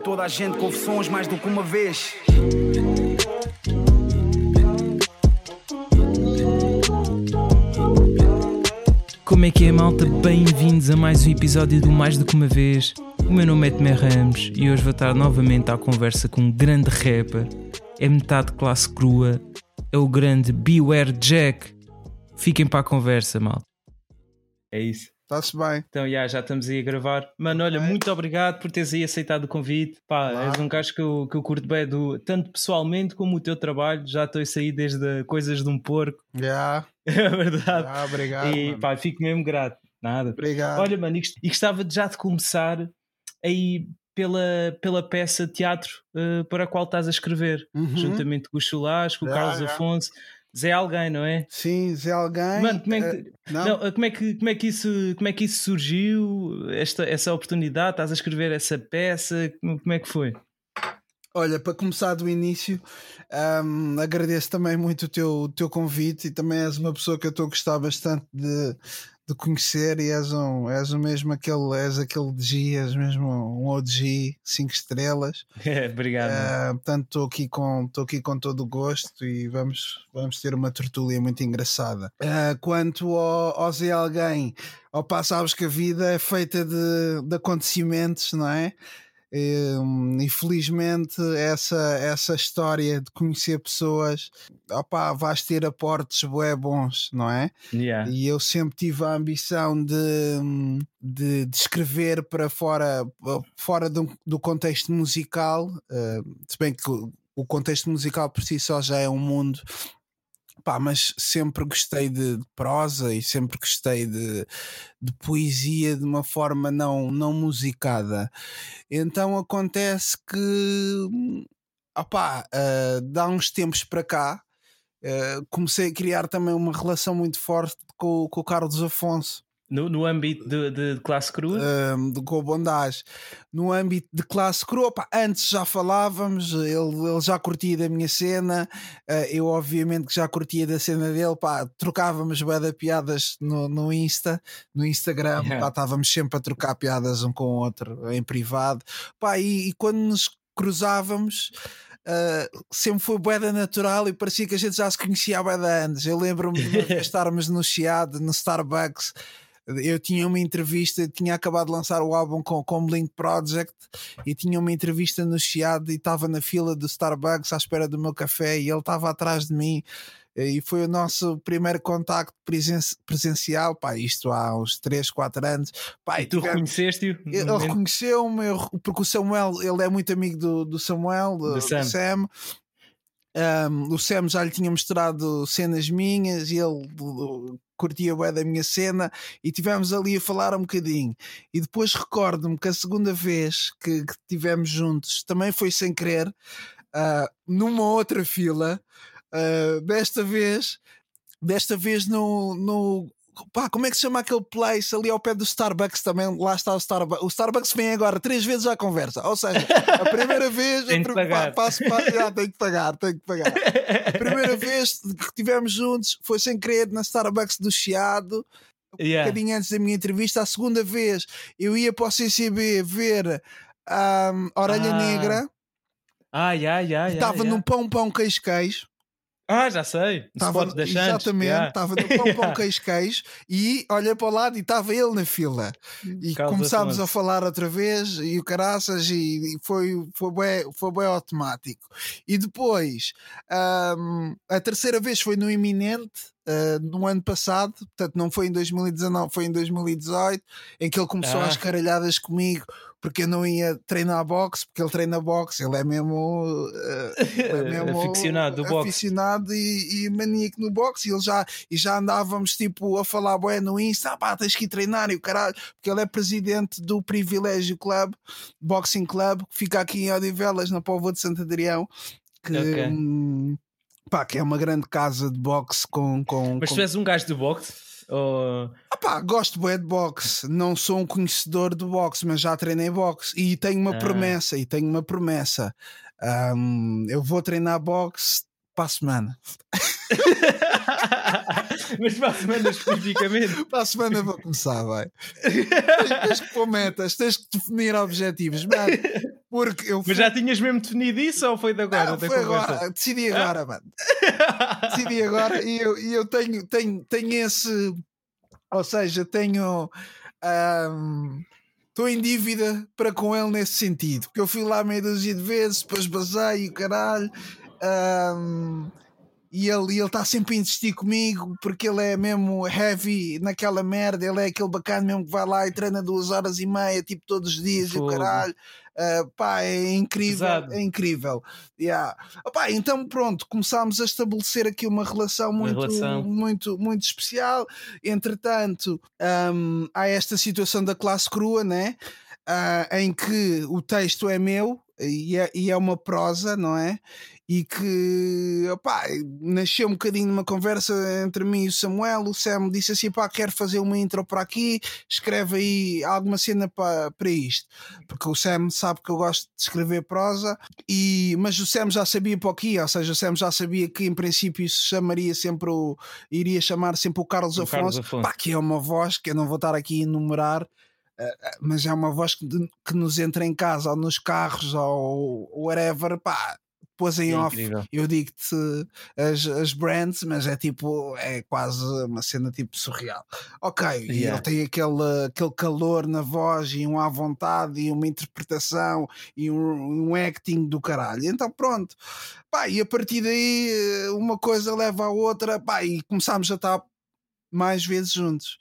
toda a gente confissões mais do que uma vez. Como é que é, malta? Bem-vindos a mais um episódio do Mais do que uma vez. O meu nome é Tomé Ramos e hoje vou estar novamente à conversa com um grande rapper. É metade classe crua, é o grande Beware Jack. Fiquem para a conversa, malta. É isso. Está-se bem. Então, já estamos aí a gravar. Mano, olha, muito obrigado por teres aí aceitado o convite. Pá, Olá. és um gajo que eu curto bem, tanto pessoalmente como o teu trabalho. Já estou a sair desde coisas de um porco. Já. É verdade. Obrigado. E Mano. pá, fico mesmo grato. Nada. Obrigado. Olha, mano, e gostava já de começar aí pela peça de teatro para a qual estás a escrever, juntamente com o Chulás, com o Carlos Afonso. Zé Alguém, não é? Sim, Zé Alguém. Mano, como é que isso surgiu? Essa oportunidade? Estás a escrever essa peça? Como é que foi? Olha, para começar do início, agradeço também muito o teu convite, e também és uma pessoa que eu estou a gostar bastante de conhecer, e és aquele G, és mesmo um OG 5 estrelas. Obrigado. Portanto, estou aqui com todo o gosto e vamos ter uma tertúlia muito engraçada. Quanto ao Zé Alguém, sabes que a vida é feita de acontecimentos, não é? E felizmente essa história de conhecer pessoas, vais ter aportes bué bons, não é? Yeah. E eu sempre tive a ambição de escrever para fora do contexto musical, se bem que o contexto musical por si só já é um mundo. Mas sempre gostei de prosa e sempre gostei de poesia de uma forma não musicada. Então acontece que dá uns tempos para cá comecei a criar também uma relação muito forte com o Carlos Afonso. No âmbito de classe crua? Com o Bondage. No âmbito de classe crua, antes já falávamos, ele já curtia da minha cena, eu obviamente que já curtia da cena dele, trocávamos bué de piadas no Instagram, Yeah. Estávamos sempre a trocar piadas um com o outro em privado, e quando nos cruzávamos, sempre foi bué da natural e parecia que a gente já se conhecia há bué de anos. Eu lembro-me de estarmos no Chiado, no Starbucks. Eu tinha uma entrevista, tinha acabado de lançar o álbum com Blink Project e tinha uma entrevista no Chiado e estava na fila do Starbucks à espera do meu café e ele estava atrás de mim, e foi o nosso primeiro contacto presencial, isto há uns 3, 4 anos. E tu reconheceste-o? Ele reconheceu-me, porque o Samuel, ele é muito amigo do Samuel, do Sam. O Sam já lhe tinha mostrado cenas minhas e ele curtia bem da minha cena e tivemos ali a falar um bocadinho, e depois recordo-me que a segunda vez que tivemos juntos também foi sem querer, numa outra fila, desta vez no como é que se chama aquele place ali ao pé do Starbucks também? Lá está o Starbucks. O Starbucks vem agora 3 vezes à conversa. Ou seja, a primeira vez tenho que pagar. Tenho que pagar. A primeira vez que estivemos juntos foi sem querer na Starbucks do Chiado, um bocadinho antes da minha entrevista. A segunda vez eu ia para o CCB ver Orelha Negra. Estava num pão queijo. Já sei. Exatamente, estava no pão queijo e olhei para o lado e estava ele na fila e Carlos começámos Afonso a falar outra vez e o caraças, e foi bem automático. E depois a terceira vez foi no Iminente, no ano passado, portanto não foi em 2019, foi em 2018, em que ele começou às caralhadas comigo porque eu não ia treinar boxe, porque ele treina boxe, ele é mesmo aficionado do boxe, aficionado e maníaco no boxe, e já andávamos tipo a falar bué no Insta, tens que ir treinar e o caralho, porque ele é presidente do Privilégio Club, Boxing Club, que fica aqui em Odivelas, na Póvoa de Santo Adrião, que é uma grande casa de boxe Mas tu és um gajo de boxe? Gosto bué de boxe, não sou um conhecedor de boxe, mas já treinei boxe e tenho uma promessa. Eu vou treinar boxe para a semana. Mas para a semana especificamente. Para a semana vou começar, vai. Tens que pôr metas, tens que definir objetivos, mano. Porque eu Mas já tinhas mesmo definido isso ou foi de agora? Não, da foi conversa? agora, decidi agora, mano. Decidi agora e eu tenho esse. Ou seja, tenho. Estou em dívida para com ele nesse sentido. Porque eu fui lá meia dúzia de vezes, depois basei o caralho. E ele está sempre a insistir comigo porque ele é mesmo heavy naquela merda. Ele é aquele bacana mesmo que vai lá e treina 2 horas e meia, tipo todos os dias, e o Fogo. caralho. Pá, é incrível. Pesado. É incrível. Yeah. Opá, então pronto, começámos a estabelecer aqui uma relação muito especial. Entretanto, há esta situação da classe crua, né? Em que o texto é meu e é uma prosa, não é? E que opá, nasceu um bocadinho numa conversa entre mim e o Samuel. O Sam disse assim: pá, quero fazer uma intro para aqui, escreve aí alguma cena para isto, porque o Sam sabe que eu gosto de escrever prosa, mas o Sam já sabia para o que ia, ou seja, o Sam já sabia que em princípio se chamaria sempre iria chamar sempre o Carlos Afonso. Pá, que é uma voz que eu não vou estar aqui a enumerar. Mas é uma voz que nos entra em casa ou nos carros ou whatever, pá, pôs em off. Incrível. Eu digo-te as brands, mas é tipo, é quase uma cena tipo surreal. Ok, e ele tem aquele calor na voz e um à vontade e uma interpretação e um acting do caralho. Então pronto, pá, e a partir daí uma coisa leva à outra, pá, e começámos a estar mais vezes juntos.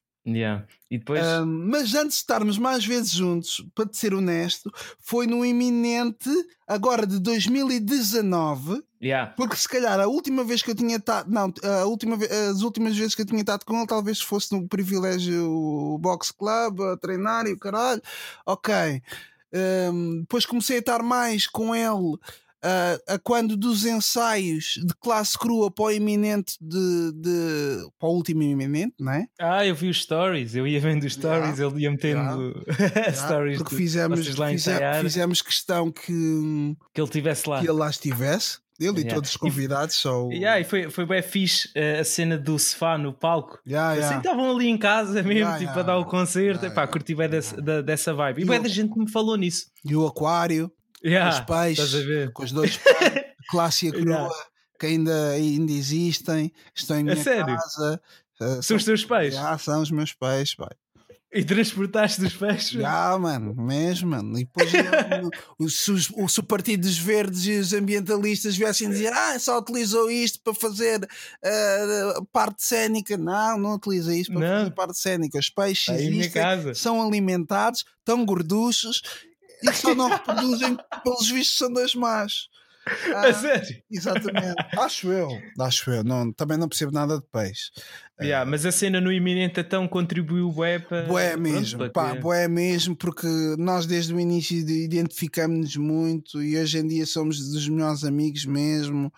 E depois... mas antes de estarmos mais vezes juntos, para te ser honesto, foi no iminente agora de 2019, porque se calhar a última vez que eu tinha estado, as últimas vezes que eu tinha estado com ele talvez fosse no Privilégio Box Club a treinar e o caralho. Ok, depois comecei a estar mais com ele a quando dos ensaios de classe crua para o iminente para o último iminente, não é? Eu vi os stories, eu ia vendo os stories, ele ia metendo stories, porque fizemos questão que ele estivesse lá, que ele lá estivesse, ele e todos os convidados. E foi bem fixe a cena do sofá no palco. Assim estavam ali em casa mesmo, tipo a dar o concerto. Curti bem dessa vibe. E bem da gente me falou nisso. E o aquário, os peixes, com os dois peixes, classe e a crua, que ainda existem, estão em minha casa. São os teus pais? São os meus pais, pai. E transportaste os peixes? Mano, mesmo, mano. E depois se o Partido dos Verdes e os ambientalistas viessem dizer só utilizou isto para fazer parte cénica. Não utiliza isto para fazer parte cénica. Os peixes existem, são alimentados, estão gorduchos e só não reproduzem, pelos vistos são dois machos. A sério? Exatamente. Acho eu. Não, também não percebo nada de peixe. Mas a cena no iminente então contribuiu bué para... Bué mesmo, porque nós desde o início identificamos-nos muito e hoje em dia somos dos melhores amigos mesmo.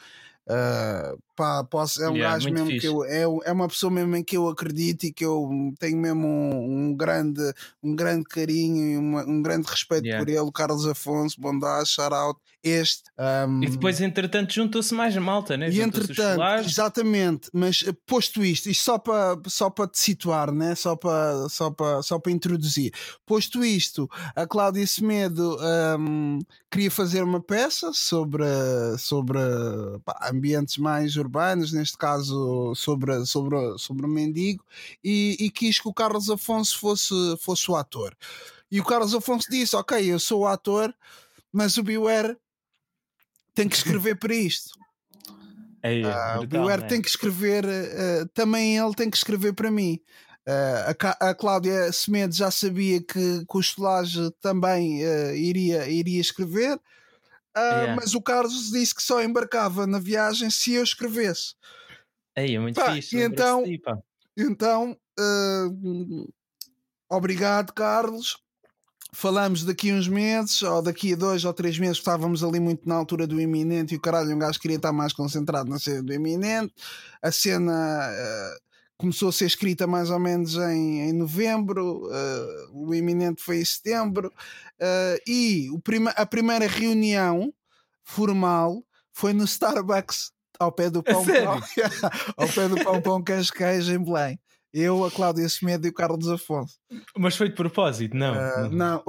É um gajo mesmo fixe. É uma pessoa mesmo em que eu acredito e que eu tenho mesmo um grande carinho e um grande respeito por ele. O Carlos Afonso, bondade, shout out. E depois entretanto juntou-se mais a malta, né? E entretanto, exatamente, mas posto isto só para te situar, né? só para introduzir, posto isto, a Cláudia Semedo queria fazer uma peça sobre ambientes mais urbanos, neste caso sobre o mendigo, e quis que o Carlos Afonso fosse o ator. E o Carlos Afonso disse: ok, eu sou o ator, mas o Beware tem que escrever para isto. O Beware tem que escrever, também ele tem que escrever para mim. A Cláudia Semedo já sabia que o Solage também iria escrever, mas o Carlos disse que só embarcava na viagem se eu escrevesse. É muito fixe. Então, obrigado, Carlos. Falamos daqui a uns meses, ou daqui a 2 ou 3 meses, estávamos ali muito na altura do iminente e o caralho, um gajo queria estar mais concentrado na cena do iminente. A cena começou a ser escrita mais ou menos em novembro, o iminente foi em setembro, e a primeira reunião formal foi no Starbucks ao pé do Pão Pão, ao pé do Pão Pão Queijo em Belém. Eu, a Cláudia Semedo e o Carlos Afonso. Mas foi de propósito, não? Não,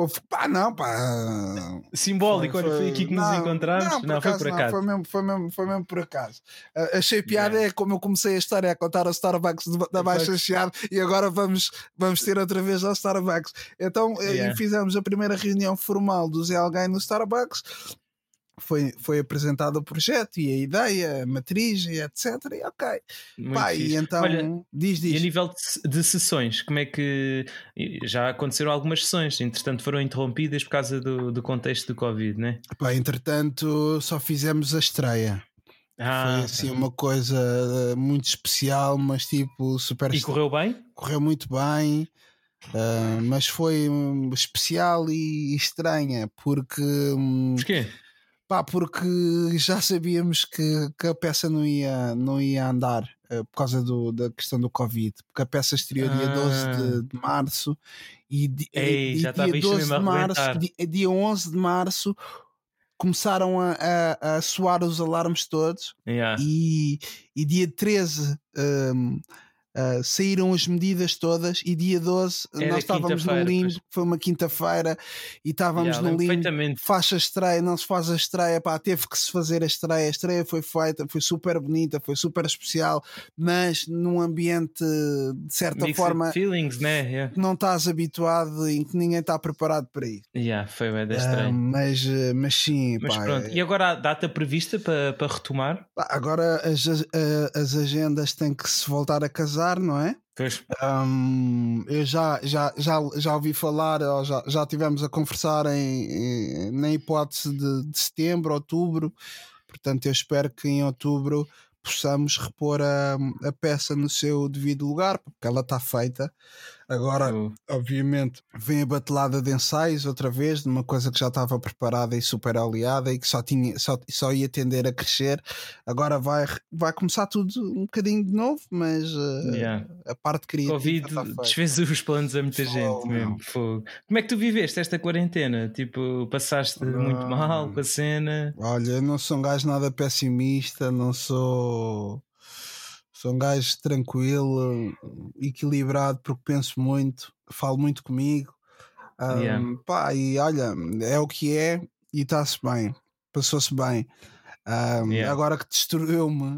pá. Simbólico, olha, foi aqui que nos encontramos. Não, foi por acaso. Foi mesmo por acaso. Achei piada, é como eu comecei a história a contar ao Starbucks da Baixa Chiado e agora vamos ter outra vez ao Starbucks. Então, e fizemos a primeira reunião formal do Zé Alguém no Starbucks. Foi apresentado o projeto e a ideia, a matriz e etc. E ok. Pá, e então, olha, diz. E a nível de sessões, como é que já aconteceram algumas sessões, entretanto foram interrompidas por causa do contexto do Covid, né? Pá, entretanto, só fizemos a estreia. Foi assim uma coisa muito especial, mas tipo super. E correu bem? Correu muito bem. Mas foi especial e estranha porque. Porquê? Pá, porque já sabíamos que a peça não ia andar por causa da questão do Covid, porque a peça estreou dia 12 de março e já dia 12 de março, dia 11 de março começaram a soar os alarmes todos e dia 13 saíram as medidas todas e dia 12 nós estávamos no limbo, foi uma quinta-feira e estávamos no limbo, faz a estreia, não se faz a estreia, pá, teve que se fazer a estreia foi feita, foi super bonita, foi super especial, mas num ambiente de certa forma feelings, né? Que não estás habituado e que ninguém está preparado para isso. Foi bem estranho. Mas sim, mas pá, pronto. E agora a data prevista para retomar? Agora as agendas têm que se voltar a casar, não é? Pois. Eu já ouvi falar, ou já tivemos a conversar na hipótese de setembro, outubro, portanto eu espero que em outubro possamos repor a peça no seu devido lugar, porque ela está feita. Agora, obviamente, vem a batelada de ensaios outra vez, de uma coisa que já estava preparada e super oleada e que só ia tender a crescer. Agora vai começar tudo um bocadinho de novo, mas a parte criativa Covid desfez os planos a muita gente mesmo. Como é que tu viveste esta quarentena? Tipo, passaste muito mal com a cena? Olha, eu não sou um gajo nada pessimista, não sou um gajo tranquilo, equilibrado, porque penso muito, falo muito comigo. Pá, e olha, é o que é e está-se bem, passou-se bem. Agora que destruiu-me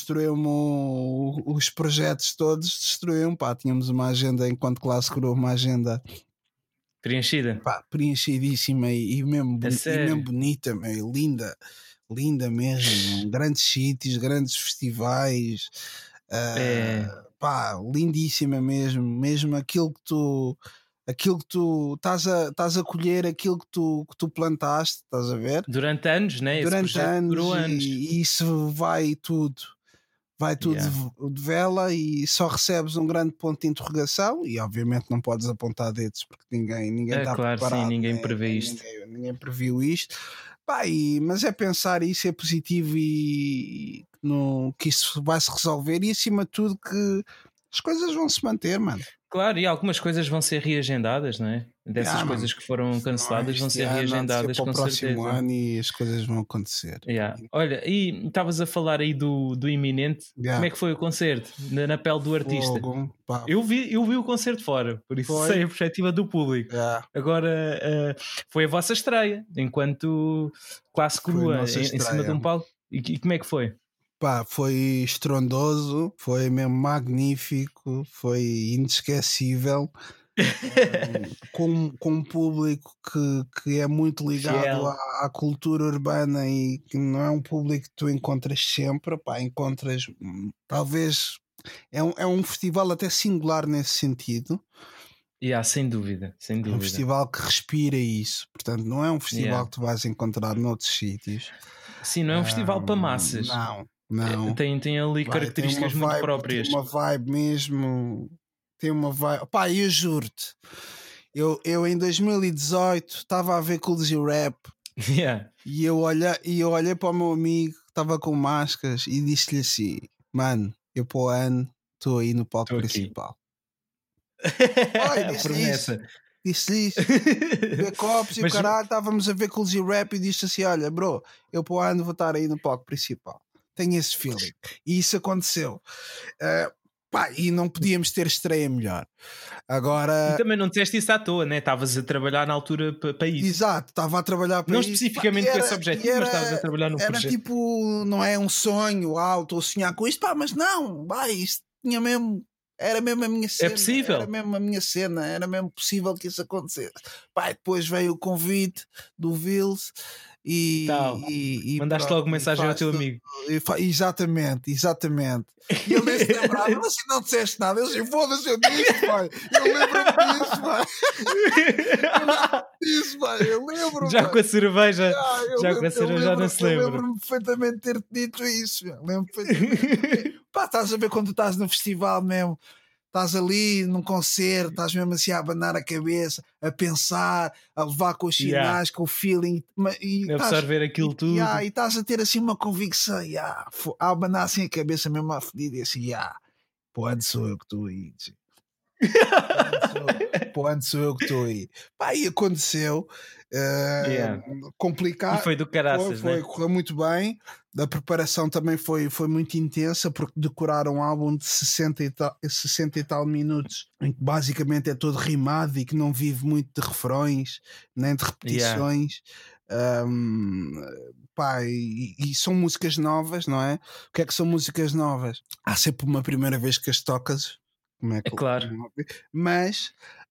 os projetos todos, destruiu-me. Pá, tínhamos uma agenda enquanto classe curou, uma agenda preenchida, pá, preenchidíssima e mesmo bonita, meio linda mesmo, grandes sítios, grandes festivais, pá, lindíssima mesmo aquilo que tu estás a colher, aquilo que tu plantaste, estás a ver? Durante anos, né? Durante anos. E isso vai tudo de vela e só recebes um grande ponto de interrogação e obviamente não podes apontar dedos porque ninguém está preparado. Sim, ninguém prevê isto. Ninguém previu isto. Pá, mas é pensar isso, é positivo e que isso vai se resolver e acima de tudo que as coisas vão se manter, mano. Claro, e algumas coisas vão ser reagendadas, não é? Dessas coisas que foram canceladas vão ser reagendadas com próximo ano e as coisas vão acontecer. Olha, e estavas a falar aí do iminente. Como é que foi o concerto? Na pele do artista? Eu vi o concerto fora, por isso sei a perspectiva do público. Agora foi a vossa estreia, enquanto classe crua em cima de um palco. E como é que foi? Pá, foi estrondoso, foi mesmo magnífico, foi inesquecível. Com um público que é muito ligado à cultura urbana e que não é um público que tu encontras sempre, pá, encontras talvez é um festival até singular nesse sentido. Sem dúvida. Um festival que respira isso, portanto não é um festival que tu vais encontrar noutros sítios. Sim, não é um festival para massas. Não. Tem ali características muito próprias. Tem uma vibe mesmo. Tem uma vibe. Pá, eu juro-te. Eu em 2018 estava a ver Cool G Rap. E eu olhei para o meu amigo que estava com máscaras e disse-lhe assim: mano, eu para o ano estou aí no palco principal. Disse isso. Ver copos e o caralho, estávamos a ver Cool G Rap e disse assim: olha, bro, eu para o ano vou estar aí no palco principal. Tenho esse feeling. E isso aconteceu. E não podíamos ter estreia melhor. Agora... E também não disseste isso à toa, né? Estavas a trabalhar na altura para isso. Exato, estava a trabalhar para não isso. Especificamente com esse objetivo, mas estavas a trabalhar num projeto. Era tipo, não é um sonho alto ou sonhar com isto, mas não, isto tinha mesmo... Era mesmo a minha cena. É possível. Era mesmo a minha cena. Era mesmo possível que isso acontecesse. Depois veio o convite do Vils e mandaste logo mensagem ao teu amigo. Exatamente. E ele nem se lembrava. Mas assim, não disseste nada. Eu disse, foda-se, eu disse, pai. Eu lembro-me disso, pai. Eu lembro-me. Já com a cerveja. Já não se lembra. Eu lembro-me perfeitamente de ter-te dito isso. Lembro-me perfeitamente. Estás a ver quando tu estás no festival mesmo, estás ali num concerto, estás mesmo assim a abanar a cabeça, a pensar, a levar com os sinais, com o feeling, e absorver aquilo tudo. E estás a ter assim uma convicção, a abanar assim a cabeça mesmo a fedida, e assim, onde sou eu que estou aí? Onde sou eu que estou aí? E aconteceu. Complicado. E foi do caraças, correu muito bem. A preparação também foi muito intensa, porque decoraram um álbum de 60 e tal minutos, em que basicamente é todo rimado e que não vive muito de refrões nem de repetições. E são músicas novas, não é? O que é que são músicas novas? Há sempre uma primeira vez que as tocas. É claro. Mas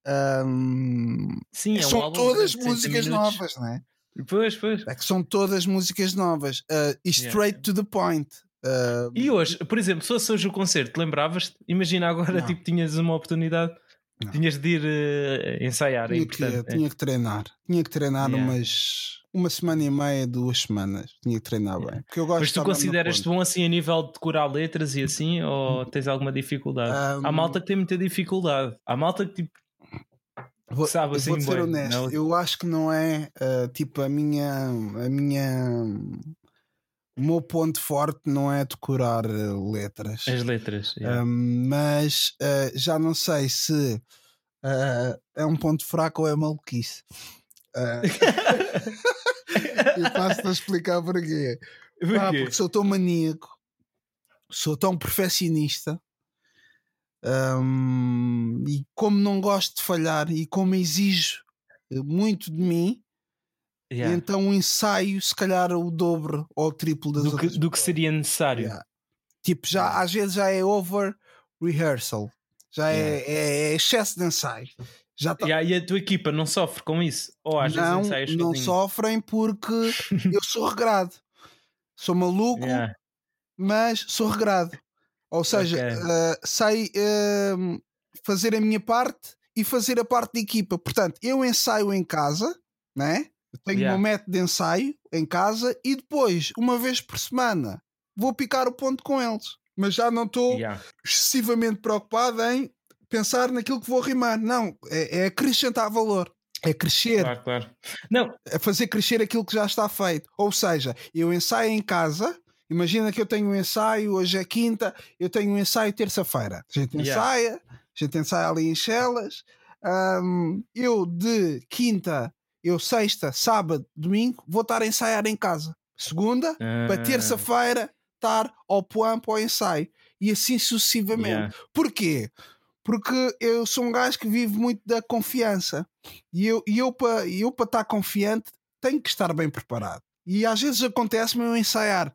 sim, são todas músicas novas, não é? Pois. É que são todas músicas novas e straight to the point. E hoje, por exemplo, se fosse hoje o concerto, lembravas-te? Imagina agora, tipo, tinhas uma oportunidade, tinhas de ir ensaiar. Tinha que treinar uma semana e meia, 2 semanas. Tinha que treinar bem. Porque eu gosto. Mas tu consideras-te bom assim a nível de decorar letras e assim, ou tens alguma dificuldade? Há malta que tem muita dificuldade. Há malta que tipo. Sabe assim, vou ser honesto, não? Eu acho que não é tipo o meu ponto forte não é decorar letras. As letras, mas já não sei se é um ponto fraco ou é maluquice. Eu passo-te a explicar porquê. Porque sou tão maníaco, sou tão perfeccionista. E como não gosto de falhar e como exijo muito de mim, então ensaio se calhar o dobro ou o triplo do que seria necessário. Tipo, às vezes já é over rehearsal, já é excesso de ensaio. E a tua equipa não sofre com isso? Ou às vezes ensaias não sofrem porque eu sou regrado, sou maluco, mas sou regrado. Ou seja, sei fazer a minha parte e fazer a parte da equipa. Portanto, eu ensaio em casa, né? Tenho o meu método de ensaio em casa e depois, uma vez por semana, vou picar o ponto com eles. Mas já não estou excessivamente preocupado em pensar naquilo que vou rimar. Não, é acrescentar valor. É crescer. Claro. Não. É fazer crescer aquilo que já está feito. Ou seja, eu ensaio em casa. Imagina que eu tenho um ensaio, hoje é quinta, eu tenho um ensaio terça-feira. A gente ensaia ali em Chelas. Eu de quinta, sexta, sábado, domingo, vou estar a ensaiar em casa. Segunda, para terça-feira, estar ao point para o ensaio. E assim sucessivamente. Porquê? Porque eu sou um gajo que vive muito da confiança. E eu para estar confiante, tenho que estar bem preparado. E às vezes acontece-me eu ensaiar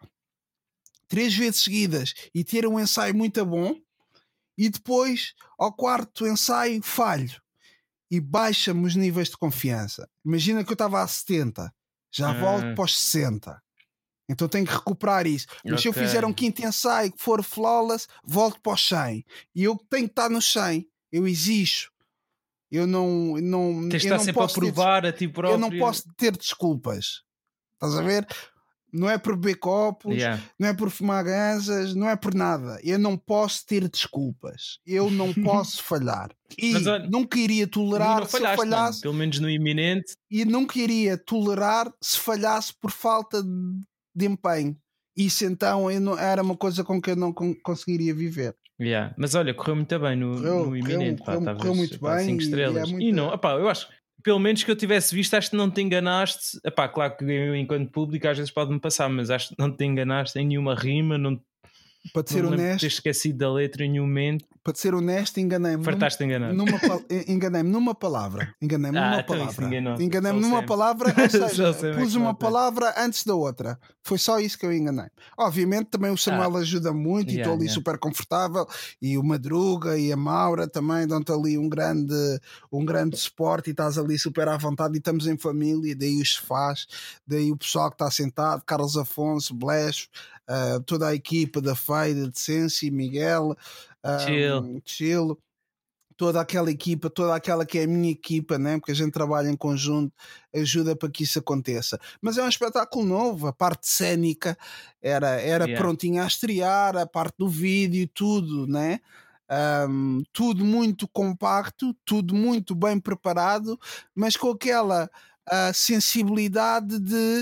3 vezes seguidas e ter um ensaio muito bom e depois ao 4º ensaio falho e baixa-me os níveis de confiança. Imagina que eu estava a 70, já volto para os 60, então tenho que recuperar isso. Mas se eu fizer um 5º ensaio que for flawless, volto para os 100 e eu tenho que estar no 100. Eu exijo. Eu não tens de estar sempre a provar a ti próprio. Eu não posso ter desculpas. Estás a ver? Não é por beber copos, não é por fumar ganzas, não é por nada. Eu não posso ter desculpas. Eu não posso falhar. E mas, olha, nunca iria tolerar se eu falhasse. Mano, pelo menos no iminente. E nunca iria tolerar se falhasse por falta de empenho. Isso então era uma coisa com que eu não conseguiria viver. Mas olha, correu muito bem no iminente. Correu muito bem. 5 estrelas. E não, eu acho pelo menos que eu tivesse visto, acho que não te enganaste. Epá, claro que eu, enquanto público, às vezes pode-me passar, mas acho que não te enganaste em nenhuma rima, não Para te me ser lembro de ter honesto, esquecido da letra em nenhum momento. para te ser honesto, enganei-me Fartaste enganado. enganei-me numa palavra. Enganei-me numa então isso palavra. ninguém nota. Enganei-me Só o numa Sam. palavra, ou Só o seja, Sam é pus que uma nota. palavra antes da outra. Foi só isso que eu enganei. Obviamente também o Samuel ajuda muito e estou ali super confortável, e o Madruga e a Maura também dão-te ali um grande suporte e estás ali super à vontade e estamos em família, daí os faz, daí o pessoal que está sentado, Carlos Afonso, Blecho, toda a equipa da Feira de Sensi, Miguel, Chilo, toda aquela equipa, toda aquela que é a minha equipa, né? Porque a gente trabalha em conjunto, ajuda para que isso aconteça. Mas é um espetáculo novo, a parte cênica era prontinha a estrear, a parte do vídeo, tudo, né? Tudo muito compacto, tudo muito bem preparado, mas com aquela sensibilidade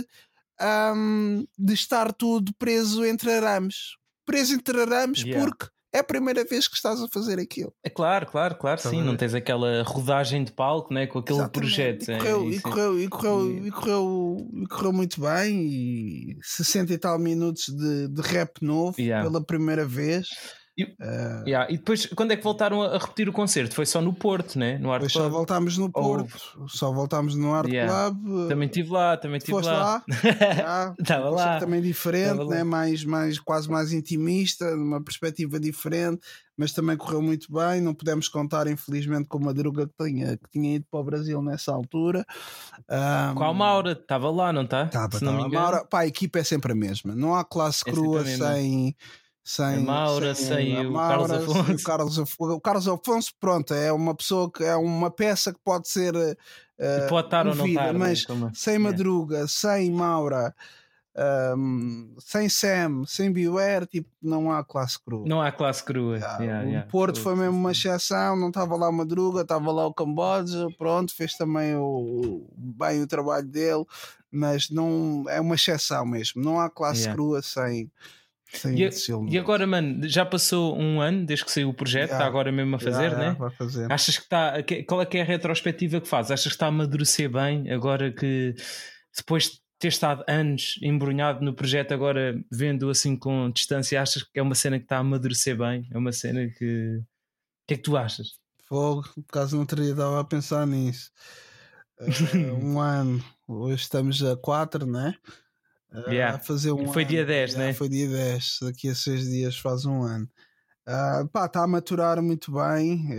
de estar tudo preso entre arames. Preso entre arames porque é a primeira vez que estás a fazer aquilo. É claro, sim. Não tens aquela rodagem de palco, né, com aquele projeto. E correu muito bem. E 60 e tal minutos de rap novo pela primeira vez. E depois, quando é que voltaram a repetir o concerto? Foi só no Porto, né? No Art Club? Só voltámos no Porto, só voltámos no Art Club. Também estive lá, Foste lá? Estava lá. Também diferente, né? Quase mais intimista, numa perspectiva diferente, mas também correu muito bem. Não pudemos contar, infelizmente, com uma Madruga que tinha ido para o Brasil nessa altura. Com a Maura, estava lá, não está? Estava a Maura. Pá, a equipa é sempre a mesma, não há classe crua sem a Maura, sem o Carlos Afonso. O Carlos Afonso, pronto, é uma pessoa que é uma peça que pode ser pode estar ou não estar, mas sem Madruga, sem Maura, sem Sam, sem Beware, tipo, não há classe crua. Não há classe crua. O Porto foi mesmo uma exceção, não estava lá o Madruga, estava lá o Camboja, pronto, fez também bem o trabalho dele, mas não é uma exceção mesmo, não há classe crua sem e agora, mano, já passou um ano desde que saiu o projeto, está agora mesmo a fazer, né? Vai fazer. Achas que está. Qual é que é a retrospectiva que faz? Achas que está a amadurecer bem agora que depois de ter estado anos embrunhado no projeto, agora vendo assim com distância, achas que é uma cena que está a amadurecer bem? É uma cena que. O que é que tu achas? Fogo, por causa não teria estava a pensar nisso. Um ano, hoje estamos a 4, né? A fazer foi dia 10, né? Foi dia 10, daqui a 6 dias faz um ano. Está a maturar muito bem,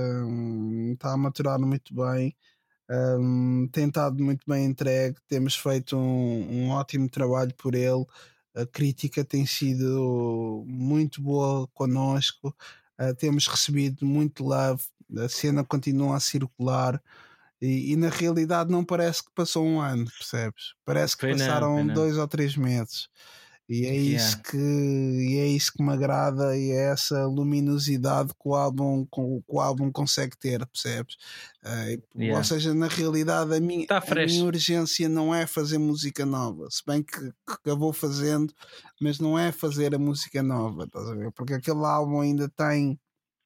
tem estado muito bem entregue, temos feito um ótimo trabalho por ele, a crítica tem sido muito boa connosco, temos recebido muito love, a cena continua a circular. E na realidade não parece que passou um ano, percebes? Parece que passaram 2 ou 3 meses. E é isso que me agrada, e é essa luminosidade que o álbum consegue ter, percebes? Ou seja, na realidade a minha urgência não é fazer música nova, se bem que eu vou fazendo, mas não é fazer a música nova, estás a ver? Porque aquele álbum ainda tem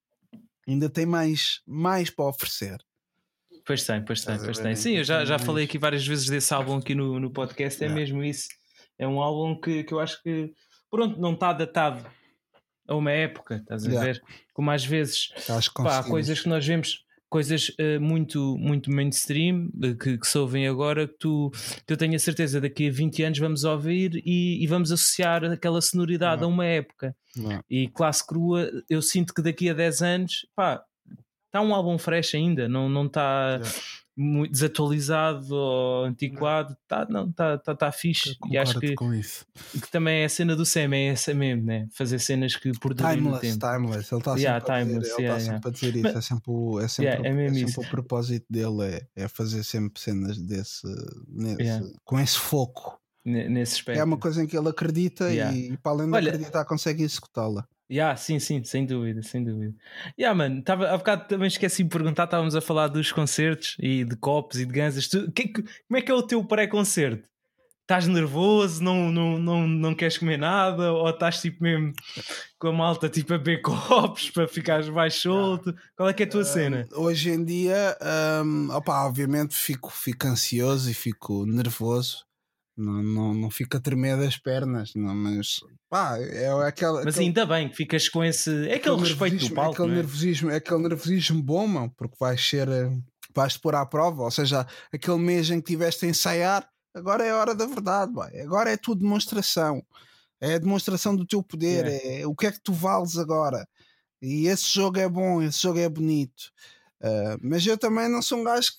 mais para oferecer. Pois tem. Sim, eu já falei aqui várias vezes desse álbum aqui no podcast, é mesmo isso. É um álbum que eu acho que, pronto, não está datado a uma época, estás a ver? Como às vezes há coisas que nós vemos, coisas muito, muito mainstream que se ouvem agora, que eu tenho a certeza daqui a 20 anos vamos ouvir e vamos associar aquela sonoridade a uma época. E classe crua, eu sinto que daqui a 10 anos, está um álbum fresh ainda, não está muito desatualizado ou antiquado, está fixe. E acho que também é a cena do Sam, é essa mesmo, né? Fazer cenas que por timeless, ele está sempre a dizer isso, é sempre o propósito dele, é fazer sempre cenas com esse foco. Nesse aspecto. É uma coisa em que ele acredita e para além de acreditar consegue executá-la. Sim, sem dúvida. Mano, há bocado também esqueci de perguntar, estávamos a falar dos concertos e de copos e de ganzas. Como é que é o teu pré-concerto? estás nervoso, não queres comer nada, ou estás tipo mesmo com a malta tipo a beber copos para ficares mais solto? Qual é que é a tua cena? Hoje em dia, obviamente fico ansioso e fico nervoso. Não fico a tremer das pernas, não, mas pá, Mas ainda bem que ficas com esse. É aquele respeito do palco, não é? aquele nervosismo bom, mano, porque vais-te pôr à prova, ou seja, aquele mês em que estiveste a ensaiar, agora é a hora da verdade, boy. Agora é tua demonstração, é a demonstração do teu poder, é o que é que tu vales agora. E esse jogo é bom, esse jogo é bonito. Mas eu também não sou um gajo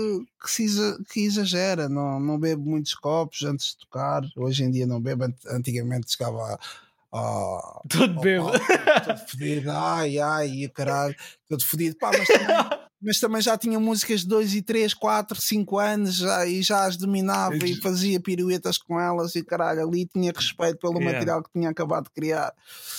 que exagera, não bebo muitos copos antes de tocar. Hoje em dia não bebo, antigamente chegava todo bebo, todo fedido, ai, caralho, todo fedido, pá, mas também já tinha músicas de 2 e 3, 4, 5 anos e já as dominava e fazia piruetas com elas e caralho, ali tinha respeito pelo material que tinha acabado de criar.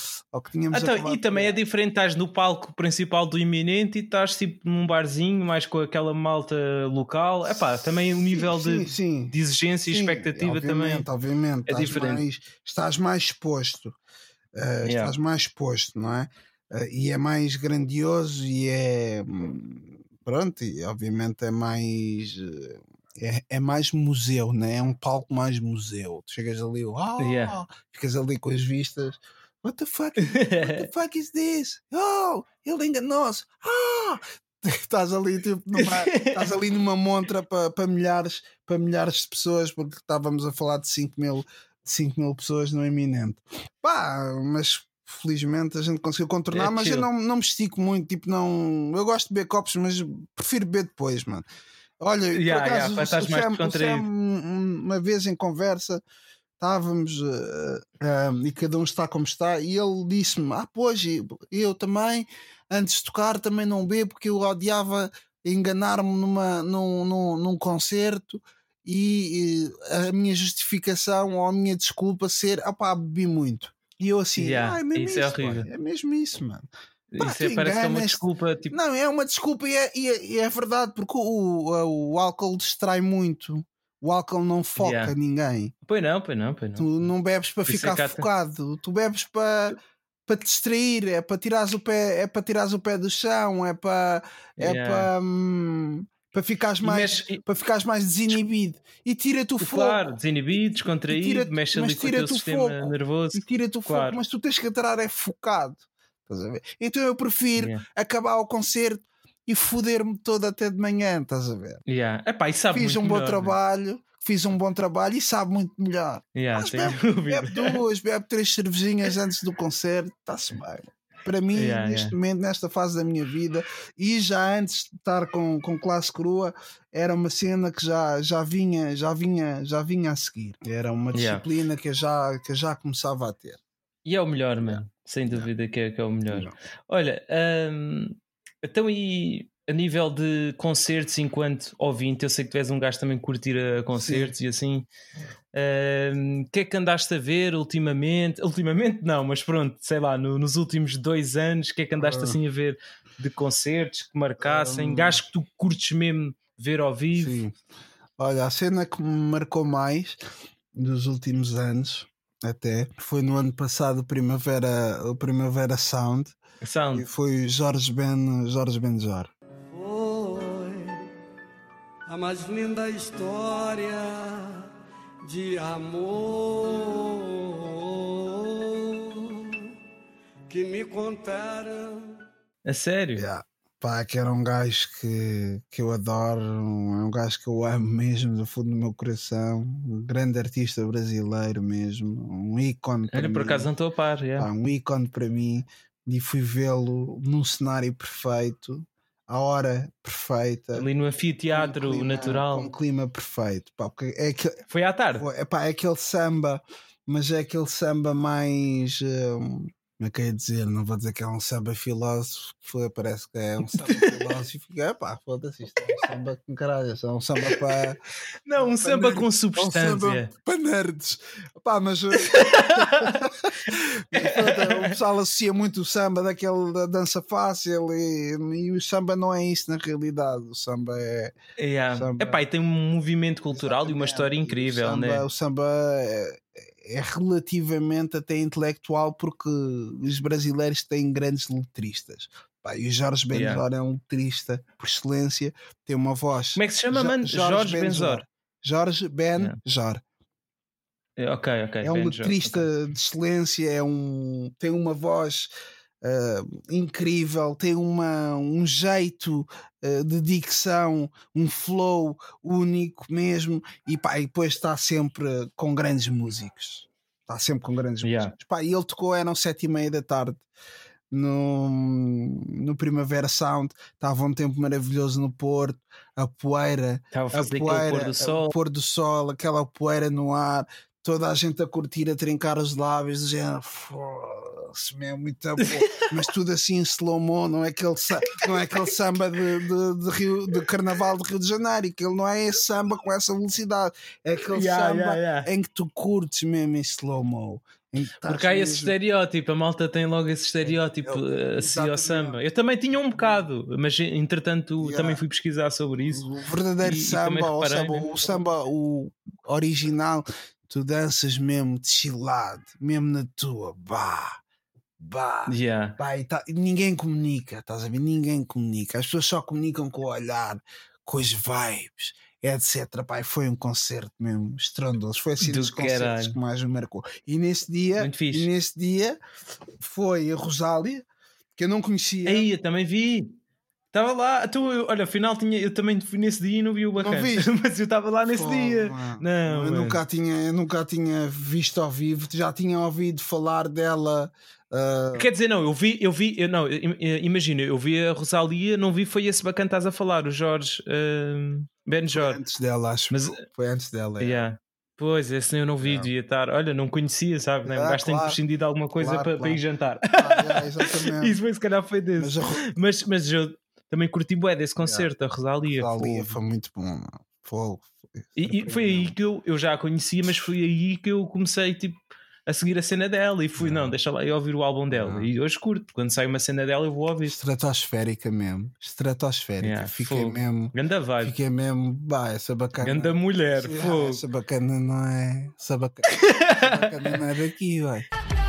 E também é diferente, estás no palco principal do Iminente e estás tipo num barzinho mais com aquela malta local. Também o nível de exigência e expectativa obviamente, é diferente. Estás mais exposto, estás mais exposto, não é? E é mais grandioso e é pronto, e obviamente é mais é mais museu, né? É um palco mais museu. Tu chegas ali, ficas ali com as vistas. What the fuck is this? Oh, ele enganou-se. Estás ali tipo estás ali numa montra para milhares de pessoas, porque estávamos a falar de 5 mil pessoas no Eminente. Mas felizmente a gente conseguiu contornar, mas eu não me estico muito, tipo, não. Eu gosto de beber copos, mas prefiro beber depois, mano. Olha, por acaso o Sam, uma vez em conversa estávamos e cada um está como está, e ele disse-me: pois, eu também antes de tocar também não bebo, porque eu odiava enganar-me num concerto, e a minha justificação ou a minha desculpa ser bebi muito. E eu assim, é mesmo isso, é horrível. É mesmo isso, mano. Isso parece que é uma desculpa, tipo... Não, é uma desculpa e é verdade, porque o álcool distrai muito. O álcool não foca ninguém. Pois não. Tu não bebes para ficar focado, tu bebes para te distrair, é para tirares o pé do chão, é para ficares mais desinibido e tira-te o foco. Claro, desinibido, descontraído, mexe ali com o teu sistema nervoso. E tira-te o foco, mas tu tens que entrar focado. Estás a ver? Então eu prefiro acabar o concerto e foder-me todo até de manhã, estás a ver? E sabe fiz um bom trabalho e sabe muito melhor. Mas bebe 3 cervejinhas antes do concerto, está-se bem. Para mim, neste momento, nesta fase da minha vida, e já antes de estar com classe crua, era uma cena que já vinha a seguir. Era uma disciplina que eu já começava a ter. E é o melhor, mano. Sem dúvida que é o melhor. Olha, então e a nível de concertos enquanto ouvinte, eu sei que tu és um gajo também que curtir a concertos e assim. O que é que andaste a ver ultimamente? Ultimamente não, mas pronto, sei lá, nos últimos 2 anos, o que é que andaste assim a ver de concertos que marcassem? Gajos que tu curtes mesmo ver ao vivo? Sim. Olha, a cena que me marcou mais dos últimos anos até foi no ano passado, o Primavera Sound. E foi Jorge Benjor. Foi a mais linda história de amor que me contaram. A sério? Que era um gajo que eu adoro, é um gajo que eu amo mesmo do fundo do meu coração, um grande artista brasileiro mesmo, um ícone para mim. Por acaso não estou a par, um ícone para mim, e fui vê-lo num cenário perfeito, à hora perfeita, ali no anfiteatro natural, com um clima perfeito. Foi à tarde? É aquele samba, mas é aquele samba mais Mas quer dizer, não vou dizer que é um samba filósofo, parece que é um samba filósofo. Pá, foda-se, isto é um samba com caralho, é um samba para. Não, um samba com É um substância. samba para nerds. Pá, mas. O pessoal associa muito o samba daquele da dança fácil e o samba não é isso na realidade. O samba é. Samba... Epá, e tem um movimento cultural e uma história incrível, né? O samba é relativamente até intelectual porque os brasileiros têm grandes letristas. Pá, e o Jorge Benjor é um letrista por excelência, tem uma voz. Como é que se chama, mano? Jorge Benjor. Jorge Benjor. Ok. É um letrista de excelência, tem uma voz incrível, tem um jeito de dicção, um flow único mesmo, e depois está sempre com grandes músicos. Pá, e ele tocou, eram 7:30 da tarde no Primavera Sound, estava um tempo maravilhoso no Porto, a poeira, o pôr do sol, aquela poeira no ar, toda a gente a curtir, a trincar os lábios, do género, foda-se mesmo, muito bom. Mas tudo assim em slow-mo, não é aquele samba de Carnaval de Rio de Janeiro, que ele não é esse samba com essa velocidade, é aquele samba em que tu curtes mesmo em slow-mo. Porque há esse estereótipo, a malta tem logo esse estereótipo assim ao samba. Eu também tinha um bocado, mas entretanto também fui pesquisar sobre isso. O verdadeiro samba, o samba o original, tu danças mesmo de chilado, mesmo na tua, e ninguém comunica, estás a ver? Ninguém comunica, as pessoas só comunicam com o olhar, com as vibes, etc. Pá, foi um concerto mesmo estrondoso, foi assim dos concertos que mais me marcou. E nesse dia foi a Rosália, que eu não conhecia. Aí, eu também vi. Estava lá, olha, afinal eu também fui nesse dia e não vi o bacana. Mas eu estava lá nesse dia. Não, eu nunca tinha visto ao vivo, já tinha ouvido falar dela. Quer dizer, não, imagina, eu vi a Rosalia, não vi, foi esse bacana que estás a falar, o Jorge Benjor. Foi antes dela, acho. Mas foi antes dela. Pois, esse eu não vi, devia estar. Olha, não conhecia, sabe? Né? O gajo tem que prescindir de alguma coisa para ir jantar. Exatamente. Isso foi, se calhar foi desse. Mas eu também curti bué desse concerto, a Rosalia. Foi muito bom. E foi aí que eu já a conhecia, mas foi aí que eu comecei tipo, a seguir a cena dela e fui, não, deixa lá eu ouvir o álbum dela. E hoje curto, quando sai uma cena dela eu vou ouvir. Estratosférica mesmo. Fiquei mesmo. Ganda vibe. Fiquei mesmo, essa bacana. Ganda mulher, fogo. Essa bacana não é. Essa bacana não é daqui, vai.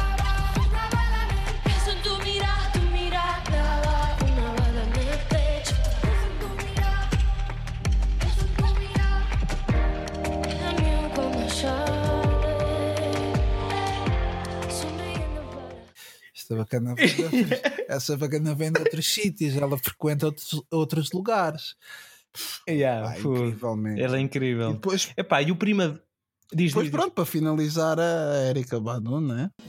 Essa bacana vem de outros sítios, ela frequenta outros lugares. Incrivelmente. Ela é incrível. E o prima. Diz. Pronto, para finalizar, a Erykah Badu, não é?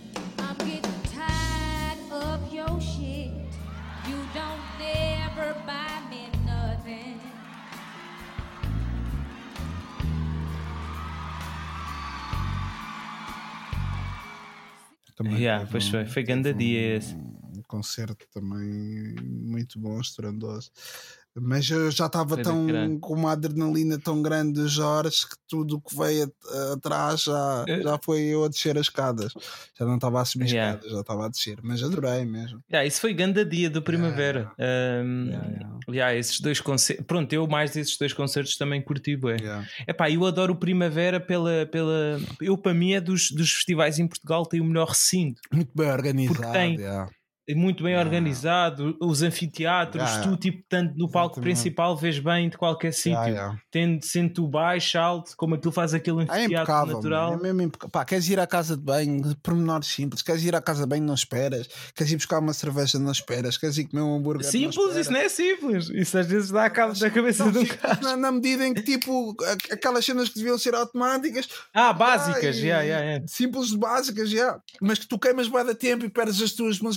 Pois foi grande dia esse. Um concerto também muito bom, estrondoso. Mas eu já estava com uma adrenalina tão grande de Jorge que tudo o que veio atrás já foi eu a descer as escadas. Já não estava a subir escadas, já estava a descer. Mas adorei mesmo. Isso foi grande dia do Primavera. Esses dois concertos. Pronto, eu mais desses dois concertos também curti bem. Eu adoro o Primavera eu para mim é dos festivais em Portugal tem o melhor recinto. Muito bem organizado. Porque tem muito bem organizado, os anfiteatros, tu tipo tanto no palco principal vês bem de qualquer sítio, sendo tu baixo, alto, como aquilo faz aquele anfiteatro natural. É mesmo impecável. Queres ir à casa de banho, pormenores simples, queres ir à casa de banho, não esperas, queres ir buscar uma cerveja, não esperas, queres ir comer um hambúrguer, simples, isso não é simples, isso às vezes dá a cabo da cabeça do cara. Na medida em que tipo aquelas cenas que deviam ser automáticas, básicas, simples, básicas, mas que tu queimas bué de tempo e perdes as tuas músicas preferidas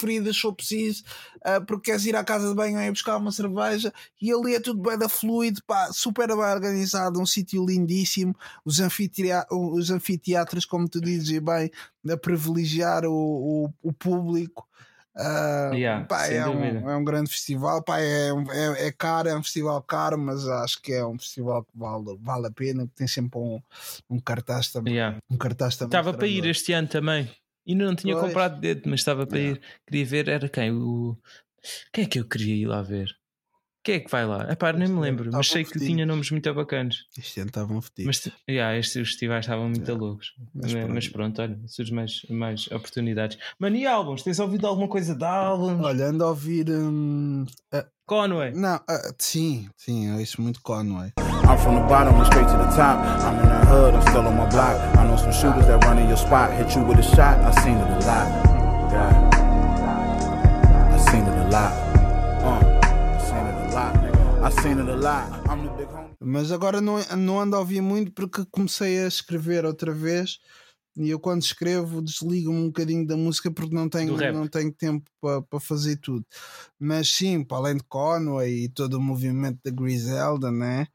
preferidas se for preciso, porque queres ir à casa de banho e buscar uma cerveja, e ali é tudo bem da fluido, pá, super bem organizado, um sítio lindíssimo, os anfiteatros, como tu dizes bem, a privilegiar o público. Pá, sem dúvida. é um grande festival, pá, é caro, é um festival caro, mas acho que é um festival que vale a pena, que tem sempre um cartaz também. Um cartaz também estava para ir este ano também, ainda não tinha comprado dedo, mas estava para ir. Queria ver, era quem? Quem é que eu queria ir lá ver? Quem é que vai lá? Nem me lembro, mas sei que tinha nomes muito bacanas. Este ano estavam fedidos. Mas estes festivais estavam muito loucos. Mas pronto, olha, surgem mais oportunidades. Mano, e álbuns? Tens ouvido alguma coisa de álbuns? Olha, ando a ouvir Conway. Não, sim, eu ouço muito Conway. I'm from the bottom and straight to the top. I'm in the hood, I'm still on my block. I know some shooters that run in your spot, hit you with a shot. I seen it a lot. Yeah. I seen it a lot. I seen it a lot. I'm the big homie. Mas agora não ando a ouvir muito porque comecei a escrever outra vez e eu quando escrevo desligo-me um bocadinho da música porque não tenho tempo para fazer tudo. Mas sim, para além de Conway e todo o movimento da Griselda, né?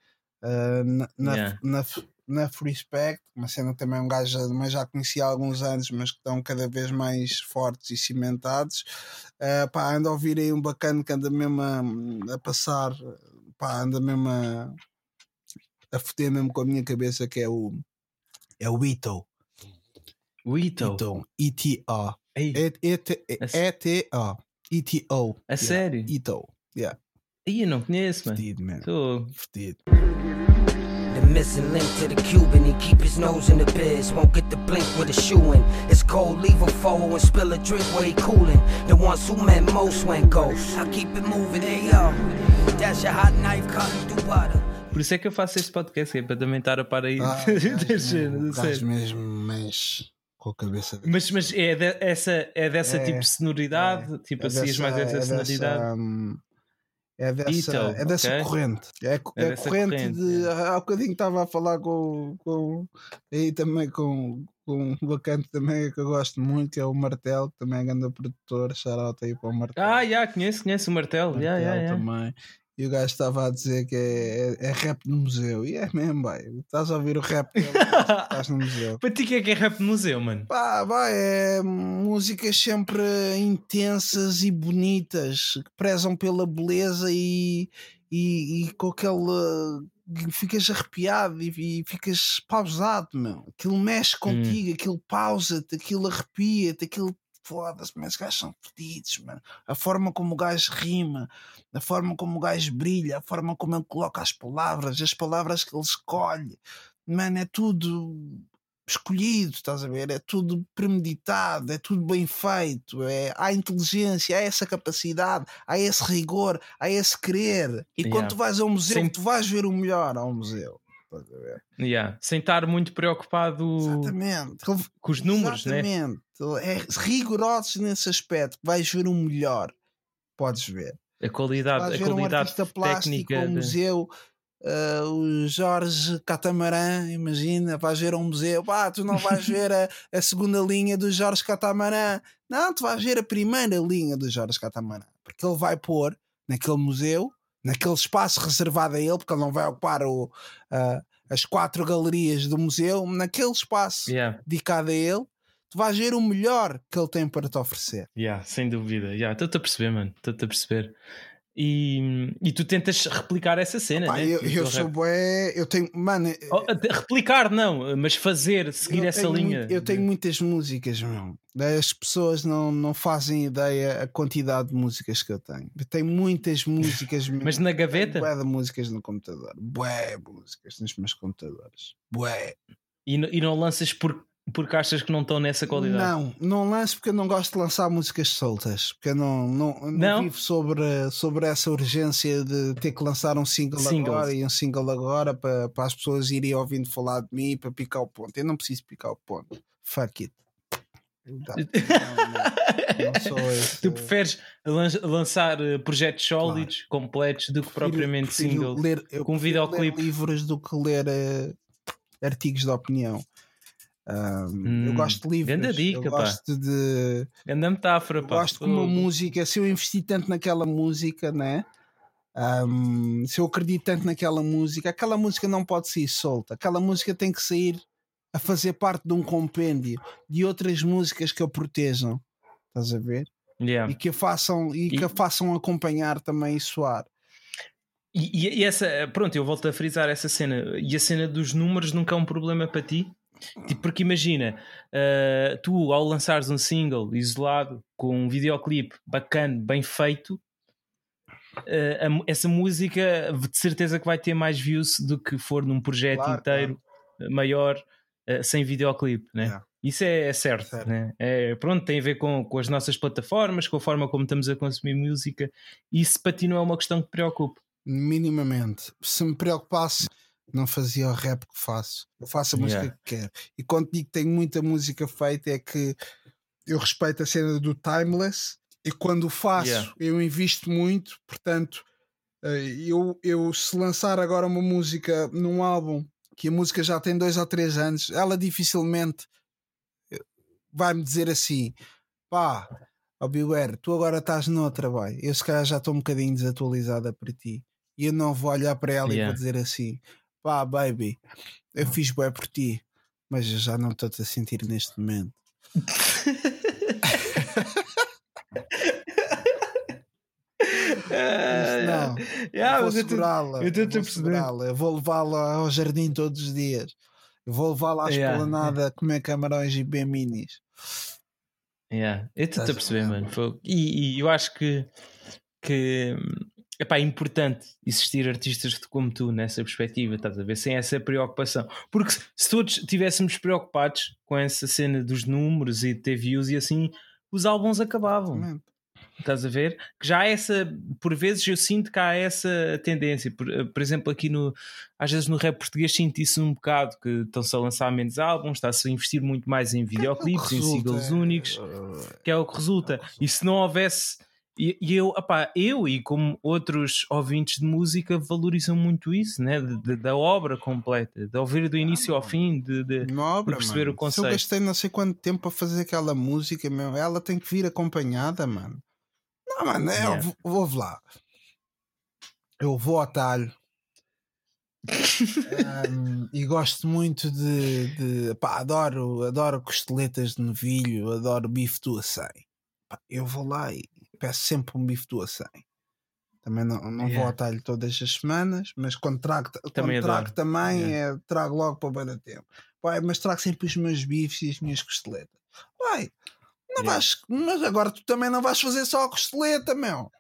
Na Free Respect, uma cena também um gajo mas já conheci há alguns anos, mas que estão cada vez mais fortes e cimentados. Ando a ouvir aí um bacana que anda mesmo a passar, anda mesmo a foder mesmo com a minha cabeça, que é o Ito. E-T-O. E-T-O. E-T-O. A sério? Ito. Yeah. Eu não conheço, mano. Fedido. The missing link to the Cuban, he keep his nose in the biz, won't get the blink with a shoe in. It's cold, leave a foe and spill a drink where he coolin'. The ones who meant most went ghost. I keep it moving, hey yo, that's your hot knife cutting through butter. Por isso é que eu faço este podcast, é para também estar a par aí Gajo mesmo mexe com a cabeça dele. Mas é dessa tipo de sonoridade, tipo assim, mais essa sonoridade. É dessa corrente. É corrente de. Há bocadinho estava a falar aí também com um bacana também que eu gosto muito, que é o Martelo, que também é grande produtor. Shout-out aí para o Martelo. Conheço o Martelo. Também. E o gajo estava a dizer que é rap no museu. E é mesmo, vai. Estás a ouvir o rap dele, estás no museu. Para ti, que é rap no museu, mano? É músicas sempre intensas e bonitas, que prezam pela beleza e com aquele. Ficas arrepiado e ficas pausado, meu. Aquilo mexe contigo, aquilo pausa-te, aquilo arrepia-te, aquilo. Foda-se, mas os gajos são fedidos, mano. A forma como o gajo rima, a forma como o gajo brilha, a forma como ele coloca as palavras que ele escolhe, mano, é tudo escolhido, estás a ver? É tudo premeditado, é tudo bem feito, há inteligência, há essa capacidade, há esse rigor, há esse querer. E quando tu vais ao museu, tu vais ver o melhor ao museu. Sem estar muito preocupado com os números, né? É rigorosos nesse aspecto. Vais ver o melhor, podes ver a qualidade um artista plástico ao museu, o Jorge Catamarã, imagina, vais ver um museu, tu não vais ver a segunda linha do Jorge Catamarã, não, tu vais ver a primeira linha do Jorge Catamarã, porque ele vai pôr naquele museu, naquele espaço reservado a ele, porque ele não vai ocupar as 4 galerias do museu, naquele espaço dedicado a ele, tu vais ver o melhor que ele tem para te oferecer. Sem dúvida. Estou-te a perceber, mano. Estou-te a perceber. E tu tentas replicar essa cena, né? Eu sou bué, eu tenho, mano, replicar não, mas seguir essa linha. Eu tenho muitas músicas, meu. As pessoas não fazem ideia a quantidade de músicas que eu tenho. Eu tenho muitas músicas. Mas na gaveta? Bué de músicas no computador. Bué músicas nos meus computadores. Bué. E não lanças porque achas que não estão nessa qualidade? Não lanço porque eu não gosto de lançar músicas soltas, porque eu não vivo sobre essa urgência de ter que lançar um single agora e um single agora para as pessoas irem ouvindo falar de mim para picar o ponto. Eu não preciso picar o ponto. Fuck it. Não sou esse. Tu preferes lançar projetos sólidos, completos, do que propriamente singles com videoclipe? Ler livros do que ler artigos de opinião. Eu gosto de livros. Grande dica, eu gosto de. Grande metáfora, Eu pá. gosto que uma música, se eu investir tanto naquela música, né? Se eu acredito tanto naquela música, aquela música não pode sair solta. Aquela música tem que sair a fazer parte de um compêndio de outras músicas que a protejam. Estás a ver? Yeah. E que a façam acompanhar também e soar. E essa, pronto, eu volto a frisar essa cena. E a cena dos números nunca é um problema para ti? Tipo, porque imagina, tu ao lançares um single isolado com um videoclipe bacana, bem feito, essa música de certeza que vai ter mais views do que for num projeto inteiro maior sem videoclipe, né? Yeah. Isso é certo, né? Pronto, tem a ver com as nossas plataformas, com a forma como estamos a consumir música. Isso para ti não é uma questão que te preocupe? Minimamente. Se me preocupasse, não fazia o rap que faço. Eu faço a música que quero. E quando digo que tenho muita música feita, é que eu respeito a cena do timeless. E quando o faço, eu invisto muito. Portanto, eu se lançar agora uma música num álbum que a música já tem 2 ou 3 anos, ela dificilmente vai-me dizer assim: pá, Beware, tu agora estás noutra, vai. Eu se calhar já estou um bocadinho desatualizada para ti. E eu não vou olhar para ela e vou dizer assim: pá, baby, eu fiz bué por ti, mas eu já não estou-te a sentir neste momento. Não, vou segurá-la, eu vou levá-la ao jardim todos os dias, eu vou levá-la à esplanada a comer camarões e beber minis. Eu estou a perceber, mano. E eu acho que epá, é importante existir artistas como tu nessa perspectiva, estás a ver? Sem essa preocupação. Porque se todos estivéssemos preocupados com essa cena dos números e de ter views e assim, os álbuns acabavam. Exatamente. Estás a ver? Que já há essa, por vezes eu sinto que há essa tendência. Por exemplo, aqui às vezes no rap português sinto isso um bocado, que estão-se a lançar menos álbuns, está-se a investir muito mais em videoclipes, em singles únicos, que é o que resulta. E se não houvesse, eu e como outros ouvintes de música valorizam muito isso, né? Da obra completa, de ouvir do início ao fim, de perceber mano. o conceito. Se eu gastei não sei quanto tempo a fazer aquela música, meu, ela tem que vir acompanhada, mano. Não, mano, vou lá. Eu vou ao talho. E gosto muito pá, adoro costeletas de novilho, adoro bife do açaí. Pá, eu vou lá e peço sempre um bife do açaí. Também não vou ao talho todas as semanas, mas quando trago também trago logo para o bem do tempo. Pai, mas trago sempre os meus bifes e as minhas costeletas. Pai, não vais, mas agora tu também não vais fazer só a costeleta, meu.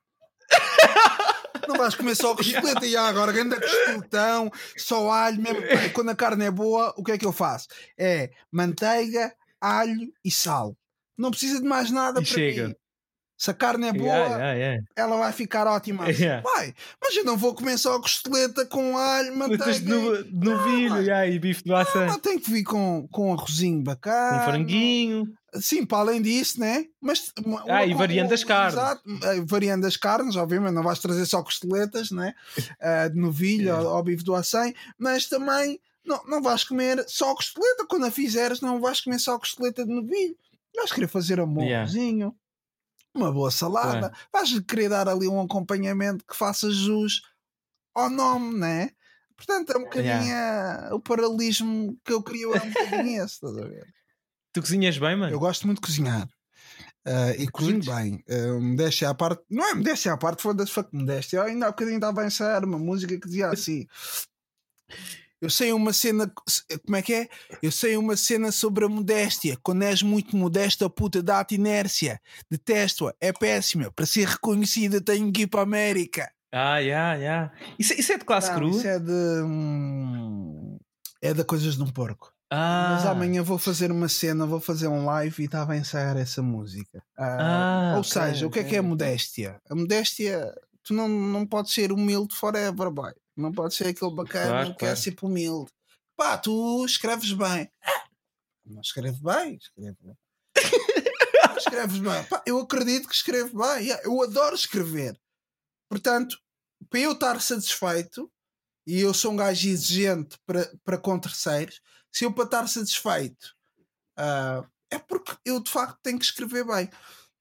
Não vais comer só a costeleta e agora grande costeletão, só alho mesmo. Quando a carne é boa, o que é que eu faço? É manteiga, alho e sal. Não precisa de mais nada para mim. Se a carne é boa, ela vai ficar ótima. Pai, mas eu não vou comer só a costeleta com alho, manteiga de novilho e bife do açaí. Não, tem que vir com arrozinho bacana, com franguinho. Sim, para além disso, né? Mas, e variando as carnes. Exato, variando as carnes, obviamente, não vais trazer só costeletas, né? De novilho ou bife do açaí, mas também não vais comer só costeleta. Quando a fizeres, não vais comer só costeleta de novilho. Vais querer fazer um bom arrozinho, uma boa salada, vais querer dar ali um acompanhamento que faça jus ao nome, né? Portanto, é um bocadinho o paralelismo que eu queria, é um bocadinho esse, estás a ver? Tu cozinhas bem, mano? Eu gosto muito de cozinhar. E cozinho bem. Modéstia à parte. Não é modéstia à parte, foda-se, fuck modéstia. Eu ainda há bocadinho estava a ensaiar uma música que dizia assim: eu sei uma cena. Como é que é? Eu sei uma cena sobre a modéstia. Quando és muito modesto, a puta dá-te inércia. Detesto-a, é péssima. Para ser reconhecida, tenho que ir para a América. Isso é de classe crua? Isso é de. É de Coisas de um Porco. Mas amanhã vou fazer uma cena, vou fazer um live e estava a ensaiar essa música. Ou seja, o que é modéstia? A modéstia, tu não podes ser humilde forever, boy. Não podes ser aquele bacana que é sempre humilde. Pá, tu escreves bem. Não escrevo bem, escreves bem. Pá, eu acredito que escrevo bem. Eu adoro escrever. Portanto, para eu estar satisfeito, e eu sou um gajo exigente para com terceiros, se eu para estar satisfeito é porque eu de facto tenho que escrever bem.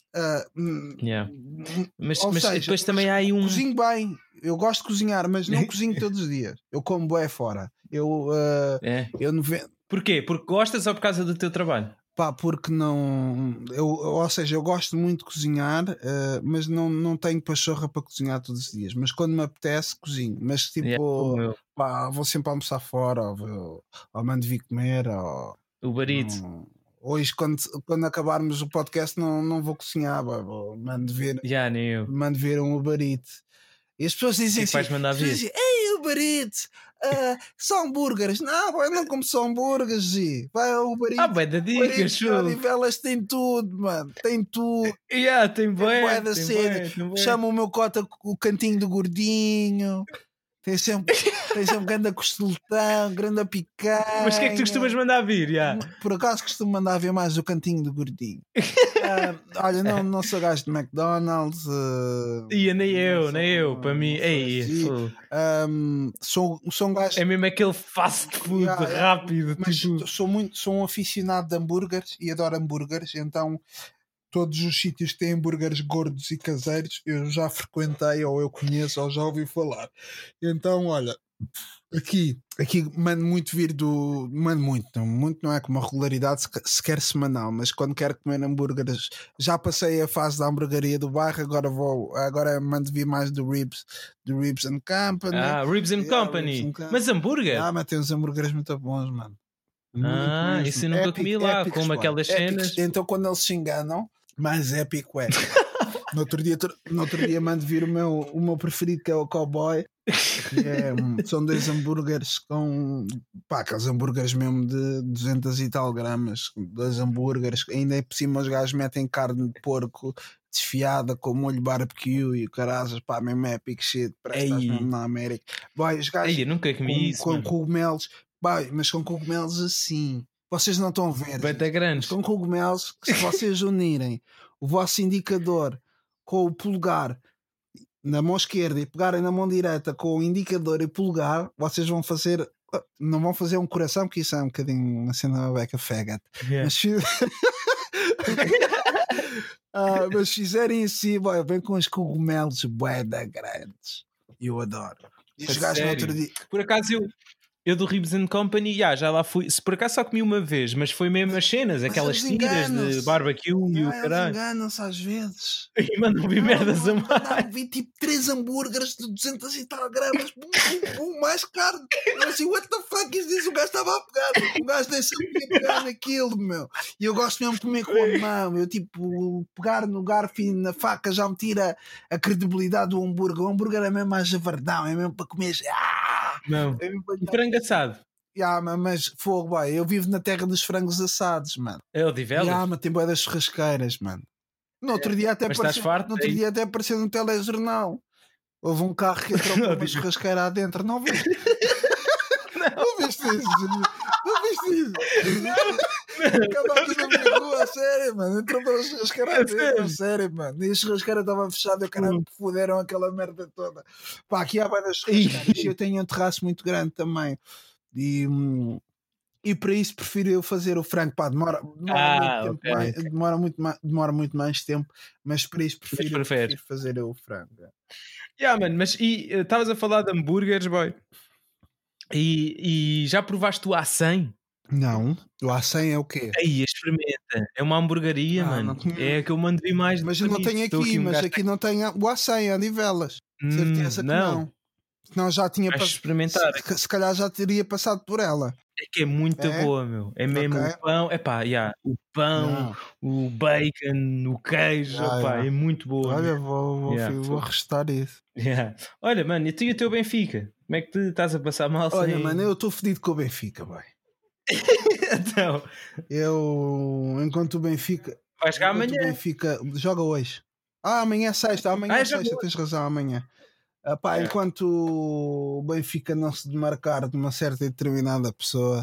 Mas Seja, depois também há aí um. Cozinho bem, eu gosto de cozinhar, mas não cozinho todos os dias. Eu como bué fora. Eu não vendo. Porquê? Porque gostas ou por causa do teu trabalho? Pá, porque não. Ou seja, eu gosto muito de cozinhar, mas não tenho pachorra para cozinhar todos os dias. Mas quando me apetece, cozinho. Mas tipo, pá, vou sempre almoçar fora, ou mando vir comer, ou. O barito. Hoje, quando acabarmos o podcast, não vou cozinhar, mando ver um Uber Eats. E as pessoas dizem assim: vais mandar vir? Ei, Uber Eats, só hambúrgueres. Não, eu não como só hambúrgueres. Vai ao Uber Eats. Vai da dica, show. Elas têm tudo, mano. Tem tudo. Tem bué da cena. Chama o meu cota o cantinho do gordinho. Tem sempre grande costeletão, grande picanha. Mas o que é que tu costumas mandar vir? Por acaso costumo mandar vir mais o cantinho do gordinho. Olha, não sou gajo de McDonald's. Nem eu. Para mim, sou um gajo. É mesmo aquele fast food rápido. Mas sou um aficionado de hambúrgueres e adoro hambúrgueres, então. Todos os sítios que têm hambúrgueres gordos e caseiros eu já frequentei, ou eu conheço, ou já ouvi falar. Então, olha, aqui mando muito vir do. Mando muito não é com uma regularidade sequer semanal, mas quando quero comer hambúrgueres, já passei a fase da hambúrgueria do bairro, agora mando vir mais do Ribs and Company. Ribs and Company. Mas hambúrguer? Mas tem uns hambúrgueres muito bons, mano. Isso eu nunca comi lá, como aquelas cenas. Então quando eles se enganam, mais épico é. No outro dia mando vir o meu preferido, que é o Cowboy. São 2 hambúrgueres com aqueles hambúrgueres mesmo de 200 e tal gramas. 2 hambúrgueres, ainda por cima os gajos metem carne de porco desfiada com molho barbecue e o caralho, mesmo épico shit, parece que estás mesmo na América. Os gajos eu nunca comi isso, com cogumelos. Mas com cogumelos assim, vocês não estão a ver, mas com cogumelos que, se vocês unirem o vosso indicador com o polegar na mão esquerda e pegarem na mão direita com o indicador e polegar, vocês vão fazer, não vão fazer um coração, porque isso é um bocadinho uma cena beca faggot, mas fizerem assim, vem com os cogumelos bué da grandes, eu adoro. E os gajos no outro dia. Por acaso eu do Ribs and Company, já lá fui. Se por acaso só comi uma vez, mas foi mesmo as cenas, aquelas tiras de barbecue e o caralho. Enganam-se às vezes. E mandam vir merdas a mais. Vi tipo 3 hambúrgueres de 200 e tal gramas, mais carne. Eu assim, what the fuck is this? O gajo estava a pegar. O gajo nem sabia pegar naquilo, meu. E eu gosto mesmo de comer com a mão. Eu tipo, pegar no garfo e na faca já me tira a credibilidade do hambúrguer. O hambúrguer é mesmo mais javardão, é mesmo para comer. Não. Frango assado. Mas fogo, eu vivo na terra dos frangos assados, mano. É o Divelas? Mas tem boia das churrasqueiras, mano. No outro dia até apareceu no telejornal. Houve um carro que entrou com uma churrasqueira adentro. Não viste? Não viste isso? Acabava aqui na minha rua, a sério, mano. Entrou para a churrasqueira adentro, a sério, mano. E a churrasqueira estava fechada e o caralho foderam aquela merda toda. Aqui há várias churrasqueiras. E eu tenho um terraço muito grande também. E para isso prefiro eu fazer o frango. Demora muito mais tempo, mas para isso prefiro fazer o frango. Mano, mas estavas a falar de hambúrgueres, boy. E já provaste o A100? Não, o A100 é o quê? Aí, experimenta. É uma hamburgueria, mano. É que eu mando vir mais. Mas eu não tenho aqui, mas aqui não tenho o A100, é de Velas. Certeza que não. Senão já tinha experimentar. Se calhar já teria passado por ela. É que é muito boa, meu. É mesmo o pão. O pão, o bacon, o queijo. É muito boa. Olha, vou restar isso. Olha, mano, e tu e o teu Benfica? Como é que tu estás a passar mal? Olha, mano, eu estou fedido com o Benfica, boy. Então, enquanto o Benfica. Vai jogar amanhã. O Benfica joga hoje. Amanhã é sexta. Tens razão, amanhã. Enquanto o Benfica não se demarcar de uma certa e determinada pessoa,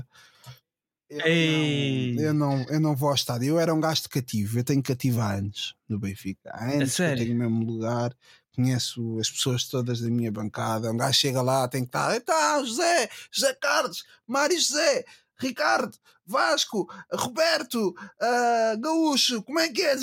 eu não vou ao estádio. Eu era um gajo de cativo, eu tenho cativo há anos no Benfica. Há anos que eu tenho o mesmo lugar, conheço as pessoas todas da minha bancada. Um gajo chega lá, tem que estar, José Carlos, Mário José, Ricardo, Vasco, Roberto, Gaúcho, como é que é?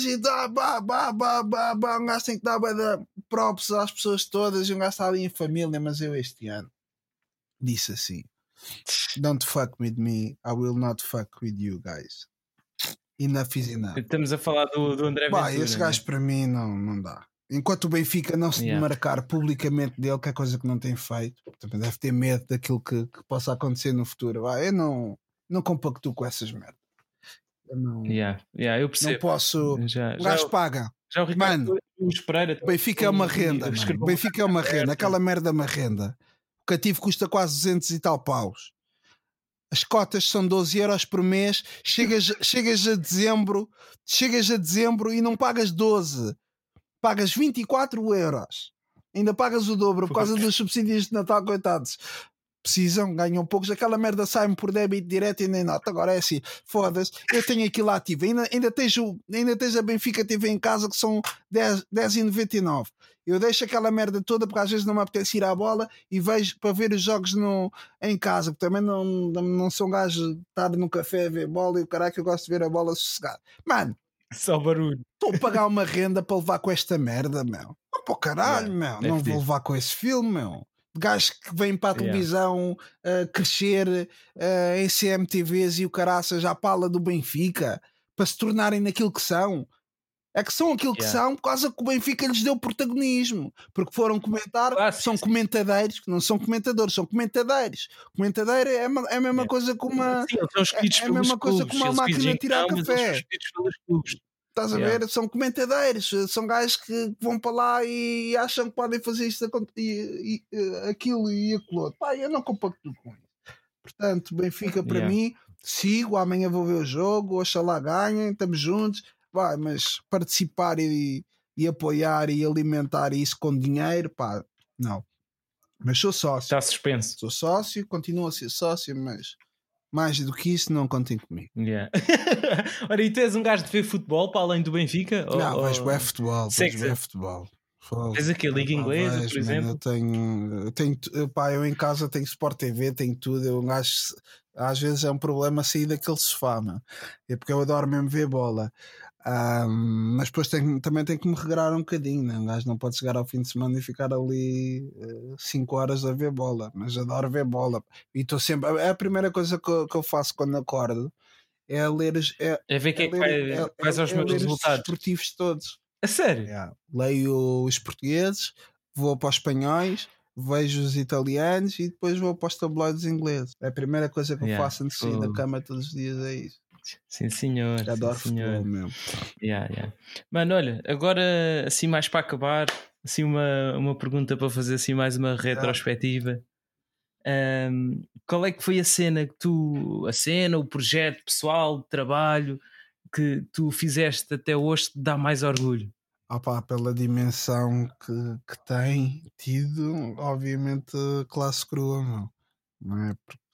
Um gajo tem que dar props às pessoas todas e um gajo está ali em família, mas eu este ano disse assim: don't fuck with me, I will not fuck with you guys. Enough is enough. Estamos a falar do André Ventura. Esse gajo para mim não dá. Enquanto o Benfica não se demarcar publicamente dele, que é coisa que não tem feito, também deve ter medo daquilo que possa acontecer no futuro. Eu não compactuo com essas merdas. Eu não, eu percebo. Não posso. O gajo paga. Já o Ricardo Pereira, Benfica é uma renda. Benfica é uma renda. Aquela merda é uma renda. O cativo custa quase 200 e tal paus. As cotas são 12 euros por mês. Chegas a dezembro e não pagas 12. Pagas 24 euros. Ainda pagas o dobro por causa dos subsídios de Natal, coitados. Precisam, ganham poucos. Aquela merda sai-me por débito direto e nem nota. Agora é assim, foda-se. Eu tenho aquilo ativo. Ainda tens a Benfica TV em casa que são 10,99. Eu deixo aquela merda toda porque às vezes não me apetece ir à bola e vejo para ver os jogos em casa, porque também não sou um gajo de estar no café a ver bola e o caralho que eu gosto de ver a bola sossegado. Mano, só barulho. Estou a pagar uma renda para levar com esta merda, meu. Não para o caralho, meu. Não vou levar com esse filme, meu. Gajos que vêm para a televisão crescer em CMTVs e o caraças à pala do Benfica para se tornarem naquilo que são. É que são aquilo que são por causa que o Benfica lhes deu protagonismo. Porque foram comentar, são comentadeiros, que não são comentadores, são comentadeiros. Comentadeiro é a mesma coisa que uma. Sim, é a mesma coisa que uma máquina de tirar café. Estás a ver? São comentadeiros, são gajos que vão para lá e acham que podem fazer isto e aquilo e aquilo outro. Pá, eu não compacto com isso. Portanto, Benfica para mim, sigo, amanhã vou ver o jogo, oxalá ganhem, estamos juntos. Vai, mas participar e apoiar e alimentar isso com dinheiro, pá, não. Mas sou sócio. Está suspenso. Sou sócio, continuo a ser sócio, mas mais do que isso não contem comigo. Ora, e tu és um gajo de ver futebol para além do Benfica? Não, vejo bem futebol. Tens aqui a Liga Inglesa, por exemplo? Eu tenho, eu em casa tenho Sport TV, tenho tudo. Eu acho, às vezes é um problema sair daquele sofá, mano. É porque eu adoro mesmo ver bola. Mas depois também tenho que me regrar um bocadinho, né? Um gajo não pode chegar ao fim de semana e ficar ali 5 horas a ver bola, mas adoro ver bola e estou sempre. A primeira coisa que eu faço quando acordo é ler quais são os meus resultados esportivos todos. A sério? Leio os portugueses, vou para os espanhóis, vejo os italianos e depois vou para os tabloides ingleses. É a primeira coisa que eu faço antes de sair da cama todos os dias, é isso. Sim, senhor. Adoro futebol mesmo. Mano, olha, agora assim mais para acabar, assim uma pergunta para fazer assim mais uma retrospectiva. Qual é que foi a cena o projeto pessoal, de trabalho que tu fizeste até hoje que te dá mais orgulho? Pela dimensão que tem tido, obviamente classe crua, não é? Porque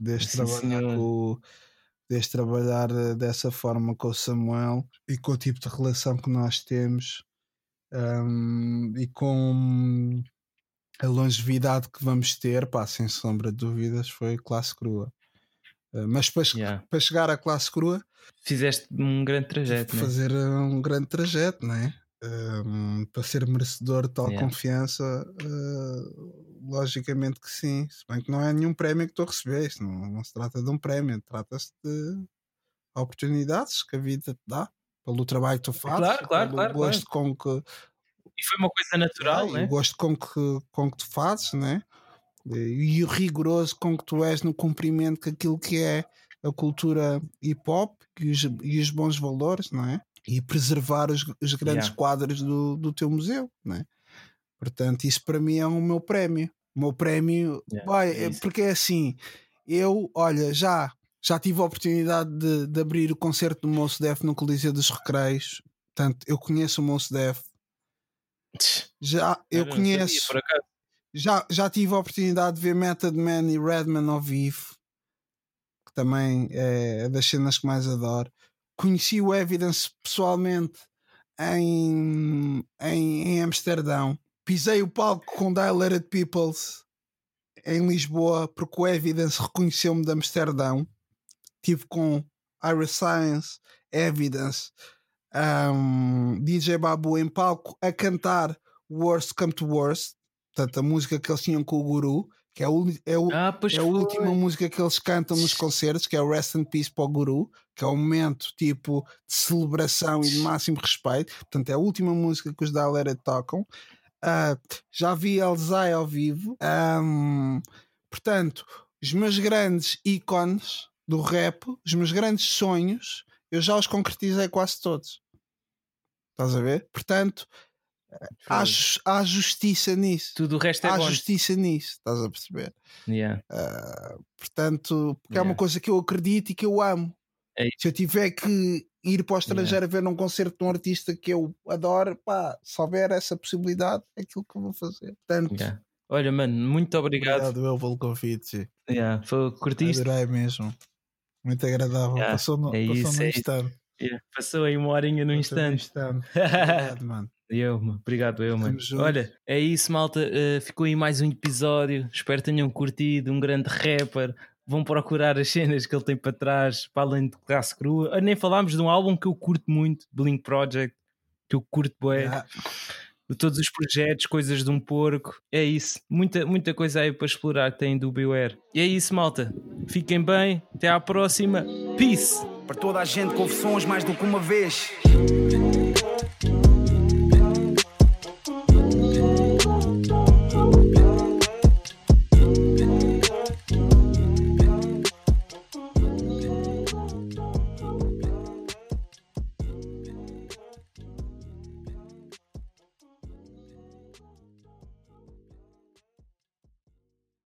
desde trabalhar dessa forma com o Samuel e com o tipo de relação que nós temos e com a longevidade que vamos ter, sem sombra de dúvidas, foi classe crua. Mas para chegar à classe crua fizeste um grande trajeto, fazer um grande trajeto, não é? Para ser merecedor de tal confiança, logicamente que sim, se bem que não é nenhum prémio que tu recebeste, não se trata de um prémio, trata-se de oportunidades que a vida te dá pelo trabalho que tu fazes, pelo gosto com que, e foi uma coisa natural, né? O gosto com que tu fazes, né? E o rigoroso com que tu és no cumprimento daquilo que é a cultura hip hop e os bons valores, não é? E preservar os grandes quadros do teu museu, não é? Portanto, isso para mim é o meu prémio. O meu prémio, porque é assim, eu, olha, já tive a oportunidade de abrir o concerto do Mos Def no Coliseu dos Recreios. Portanto, eu conheço o Mos Def. Já tive a oportunidade de ver Method Man e Redman ao vivo, que também é das cenas que mais adoro. Conheci o Evidence pessoalmente em Amsterdão. Pisei o palco com Dilated Peoples em Lisboa porque o Evidence reconheceu-me de Amsterdão. Tive com Ira Science, Evidence, DJ Babu em palco a cantar Worst Come to Worst, portanto a música que eles tinham com o Guru, que é a última música que eles cantam nos concertos, que é o Rest in Peace para o Guru, que é um momento tipo de celebração e de máximo respeito. Portanto é a última música que os Dalera tocam. Já vi Elzai ao vivo. Portanto, os meus grandes ícones do rap, os meus grandes sonhos, eu já os concretizei quase todos. Estás a ver? Portanto, há justiça nisso. Tudo o resto é bom. Há justiça nisso, estás a perceber? Yeah. Portanto, porque é uma coisa que eu acredito e que eu amo. Se eu tiver que ir para o estrangeiro a ver um concerto de um artista que eu adoro, pá, se houver essa possibilidade, é aquilo que eu vou fazer. Portanto, olha, mano, muito obrigado. Obrigado eu pelo convite. Curtiste? Adorei mesmo. Muito agradável. Passou num instante. Passou aí uma horinha no instante. Obrigado, mano. Obrigado, mano. Olha, é isso, malta. Ficou aí mais um episódio. Espero que tenham curtido. Um grande rapper. Vão procurar as cenas que ele tem para trás, para além de Classe Crua. Nem falámos de um álbum que eu curto muito, Blink Project, que eu curto bué. De todos os projetos, coisas de um porco. É isso. Muita coisa aí para explorar que tem do Beware. E é isso, malta. Fiquem bem. Até à próxima. Peace. Para toda a gente, confissões mais do que uma vez.